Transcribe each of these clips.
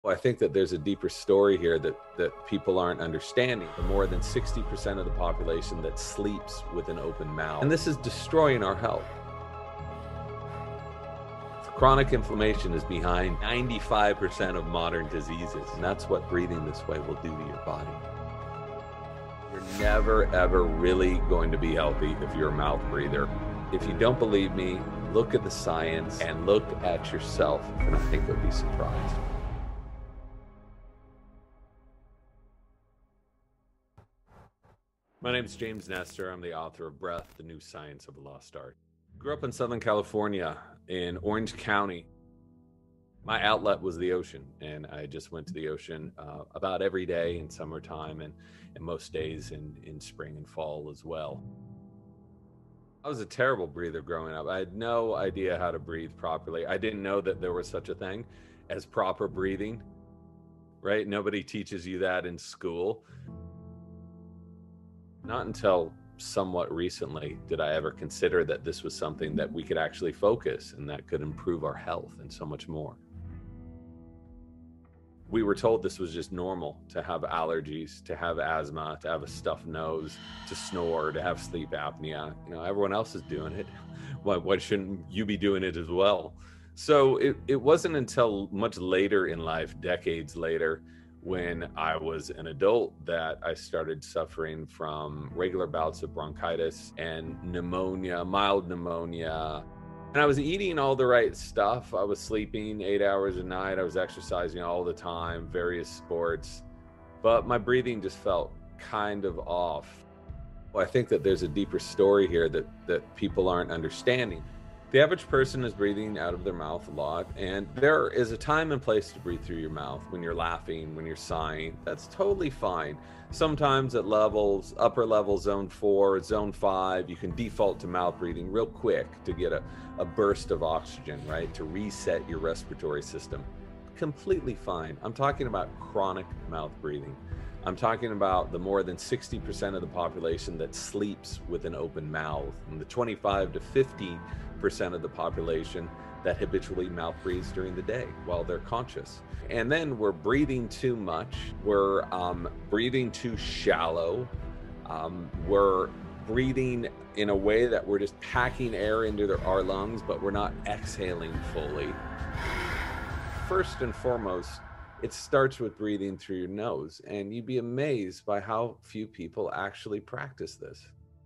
Well, I think that there's a deeper story here that people aren't understanding. The more than 60% of the population that sleeps with an open mouth. And this is destroying our health. Chronic inflammation is behind 95% of modern diseases, and that's what breathing this way will do to your body. You're never, ever really going to be healthy if you're a mouth breather. If you don't believe me, look at the science and look at yourself, and I think you'll be surprised. My name is James Nestor. I'm the author of Breath, The New Science of a Lost Art. Grew up in Southern California in Orange County. My outlet was the ocean, and I just went to the ocean about every day in summertime and most days in spring and fall as well. I was a terrible breather growing up. I had no idea how to breathe properly. I didn't know that there was such a thing as proper breathing, right? Nobody teaches you that in school. Not until somewhat recently did I ever consider that this was something that we could actually focus and that could improve our health and so much more. We were told this was just normal to have allergies, to have asthma, to have a stuffed nose, to snore, to have sleep apnea. You know, everyone else is doing it. Why shouldn't you be doing it as well? So it wasn't until much later in life, decades later, when I was an adult, that I started suffering from regular bouts of bronchitis and pneumonia, mild pneumonia. And I was eating all the right stuff. I was sleeping 8 hours a night. I was exercising all the time, various sports, but my breathing just felt kind of off. Well, I think that there's a deeper story here that people aren't understanding. The average person is breathing out of their mouth a lot, and there is a time and place to breathe through your mouth. When you're laughing, when you're sighing, that's totally fine. Sometimes at levels, upper level, zone 4, zone 5, you can default to mouth breathing real quick to get a burst of oxygen, right? To reset your respiratory system. Completely fine. I'm talking about chronic mouth breathing. I'm talking about the more than 60% of the population that sleeps with an open mouth, and the 25 to 50% of the population that habitually mouth breathes during the day while they're conscious. And then we're breathing too much. We're breathing too shallow. We're breathing in a way that we're just packing air into our lungs, but we're not exhaling fully. First and foremost, it starts with breathing through your nose, and you'd be amazed by how few people actually practice this.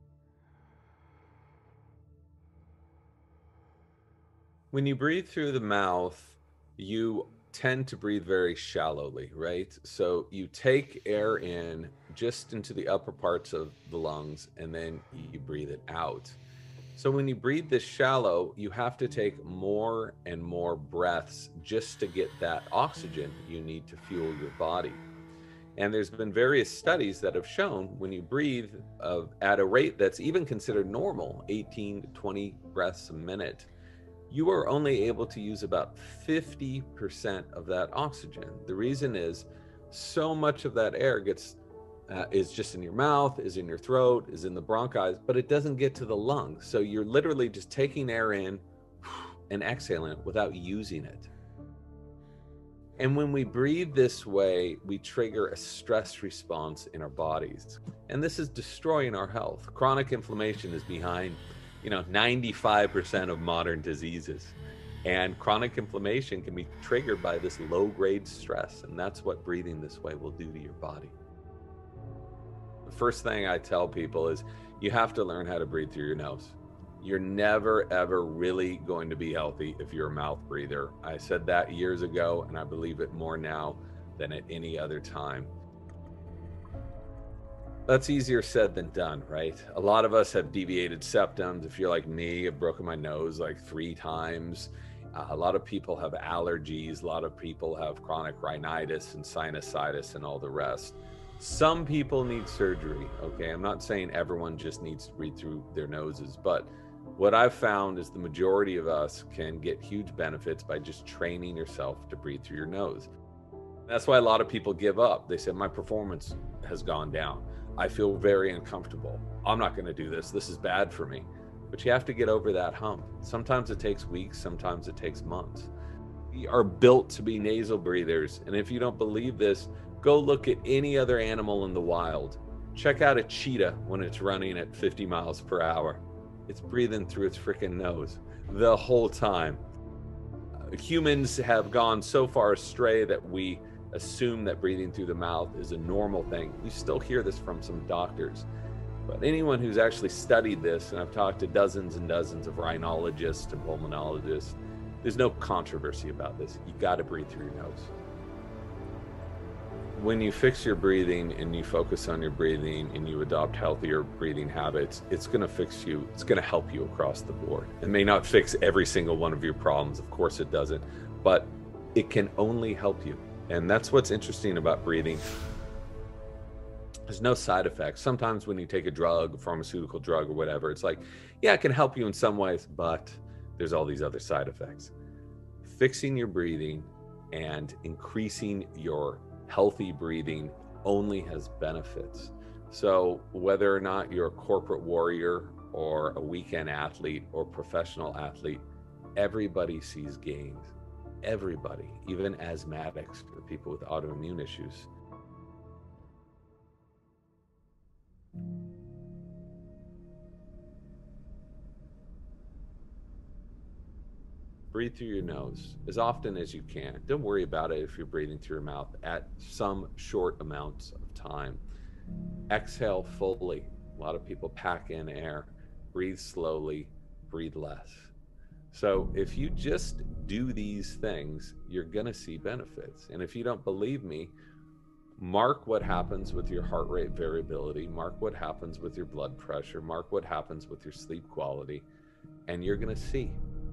When you breathe through the mouth, you tend to breathe very shallowly, right? So you take air in just into the upper parts of the lungs, and then you breathe it out. So when you breathe this shallow, you have to take more and more breaths just to get that oxygen you need to fuel your body. And there's been various studies that have shown when you breathe at a rate that's even considered normal, 18 to 20 breaths a minute, you are only able to use about 50% of that oxygen. The reason is so much of that air is just in your mouth, is in your throat, is in the bronchi, but it doesn't get to the lungs. So you're literally just taking air in and exhaling it without using it. And when we breathe this way, we trigger a stress response in our bodies. And this is destroying our health. Chronic inflammation is behind, 95% of modern diseases. And chronic inflammation can be triggered by this low-grade stress. And that's what breathing this way will do to your body. The first thing I tell people is you have to learn how to breathe through your nose. You're never, ever really going to be healthy if you're a mouth breather. I said that years ago, and I believe it more now than at any other time. That's easier said than done, right? A lot of us have deviated septums. If you're like me, I've broken my nose like 3 times. A lot of people have allergies. A lot of people have chronic rhinitis and sinusitis and all the rest. Some people need surgery, okay? I'm not saying everyone just needs to breathe through their noses, but what I've found is the majority of us can get huge benefits by just training yourself to breathe through your nose. That's why a lot of people give up. They say, my performance has gone down. I feel very uncomfortable. I'm not going to do this. This is bad for me. But you have to get over that hump. Sometimes it takes weeks, sometimes it takes months. We are built to be nasal breathers. And if you don't believe this, go look at any other animal in the wild. Check out a cheetah when it's running at 50 miles per hour. It's breathing through its freaking nose the whole time. Humans have gone so far astray that we assume that breathing through the mouth is a normal thing. You still hear this from some doctors. But anyone who's actually studied this, and I've talked to dozens and dozens of rhinologists and pulmonologists, there's no controversy about this. You got to breathe through your nose. When you fix your breathing and you focus on your breathing and you adopt healthier breathing habits, it's going to fix you. It's going to help you across the board. It may not fix every single one of your problems. Of course it doesn't, but it can only help you. And that's what's interesting about breathing. There's no side effects. Sometimes when you take a drug, a pharmaceutical drug or whatever, it's like, yeah, it can help you in some ways, but there's all these other side effects. Fixing your breathing and increasing your healthy breathing only has benefits. So whether or not you're a corporate warrior or a weekend athlete or professional athlete, everybody sees gains. Everybody, even asthmatics or people with autoimmune issues. Breathe through your nose as often as you can. Don't worry about it if you're breathing through your mouth at some short amounts of time. Exhale fully. A lot of people pack in air. Breathe slowly, breathe less. So if you just do these things, you're going to see benefits. And if you don't believe me, mark what happens with your heart rate variability, mark what happens with your blood pressure, mark what happens with your sleep quality, and you're going to see.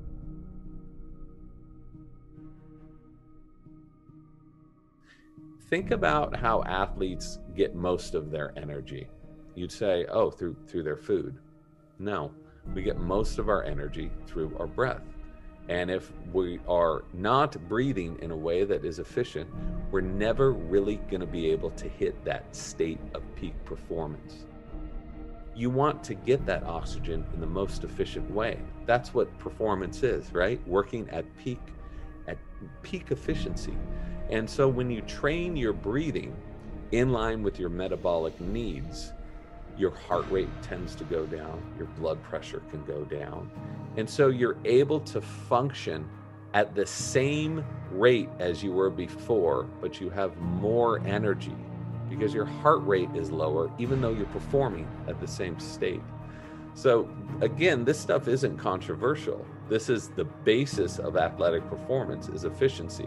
Think about how athletes get most of their energy. You'd say, oh, through their food. No, we get most of our energy through our breath. And if we are not breathing in a way that is efficient, we're never really going to be able to hit that state of peak performance. You want to get that oxygen in the most efficient way. That's what performance is, right? Working at peak efficiency. And so when you train your breathing in line with your metabolic needs, your heart rate tends to go down, your blood pressure can go down. And so you're able to function at the same rate as you were before, but you have more energy because your heart rate is lower, even though you're performing at the same state. So again, this stuff isn't controversial. This is the basis of athletic performance, is efficiency.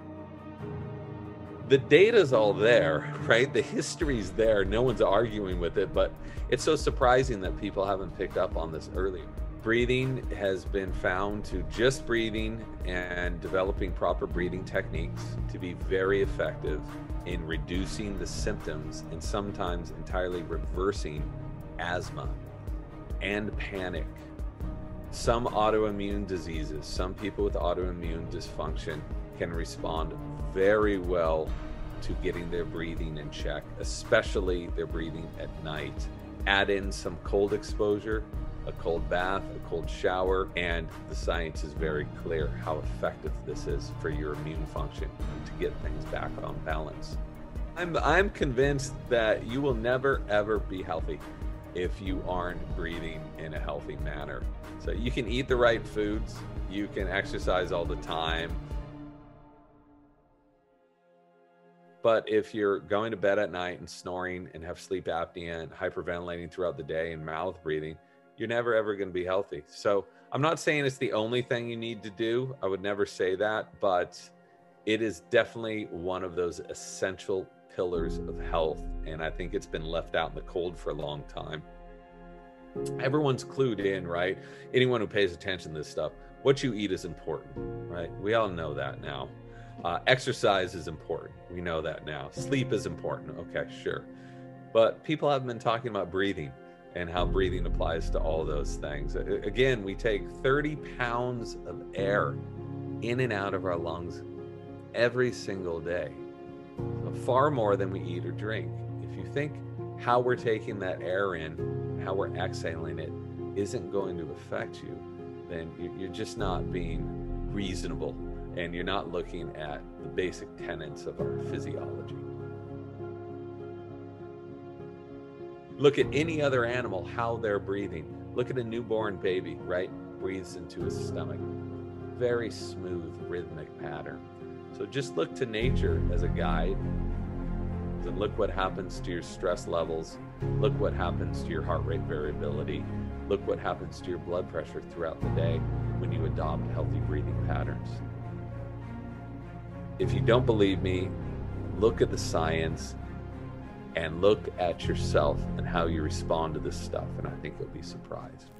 The data's all there, right? The history's there. No one's arguing with it, but it's so surprising that people haven't picked up on this earlier. Breathing has been found to just breathing and developing proper breathing techniques to be very effective in reducing the symptoms and sometimes entirely reversing asthma and panic. Some autoimmune diseases, some people with autoimmune dysfunction can respond very well to getting their breathing in check, especially their breathing at night. Add in some cold exposure, a cold bath, a cold shower, and the science is very clear how effective this is for your immune function to get things back on balance. I'm convinced that you will never ever be healthy if you aren't breathing in a healthy manner. So you can eat the right foods, you can exercise all the time, but if you're going to bed at night and snoring and have sleep apnea and hyperventilating throughout the day and mouth breathing, you're never ever going to be healthy. So I'm not saying it's the only thing you need to do. I would never say that, but it is definitely one of those essential pillars of health. And I think it's been left out in the cold for a long time. Everyone's clued in, right? Anyone who pays attention to this stuff, what you eat is important, right? We all know that now. Exercise is important. We know that now. Sleep is important. Okay, sure. But people haven't been talking about breathing and how breathing applies to all those things. Again, we take 30 pounds of air in and out of our lungs every single day. Far more than we eat or drink. If you think how we're taking that air in, how we're exhaling it isn't going to affect you, then you're just not being reasonable and you're not looking at the basic tenets of our physiology. Look at any other animal, how they're breathing. Look at a newborn baby, right? Breathes into his stomach. Very smooth, rhythmic pattern. So just look to nature as a guide. And look what happens to your stress levels. Look what happens to your heart rate variability. Look what happens to your blood pressure throughout the day when you adopt healthy breathing patterns. If you don't believe me, look at the science and look at yourself and how you respond to this stuff, and I think you'll be surprised.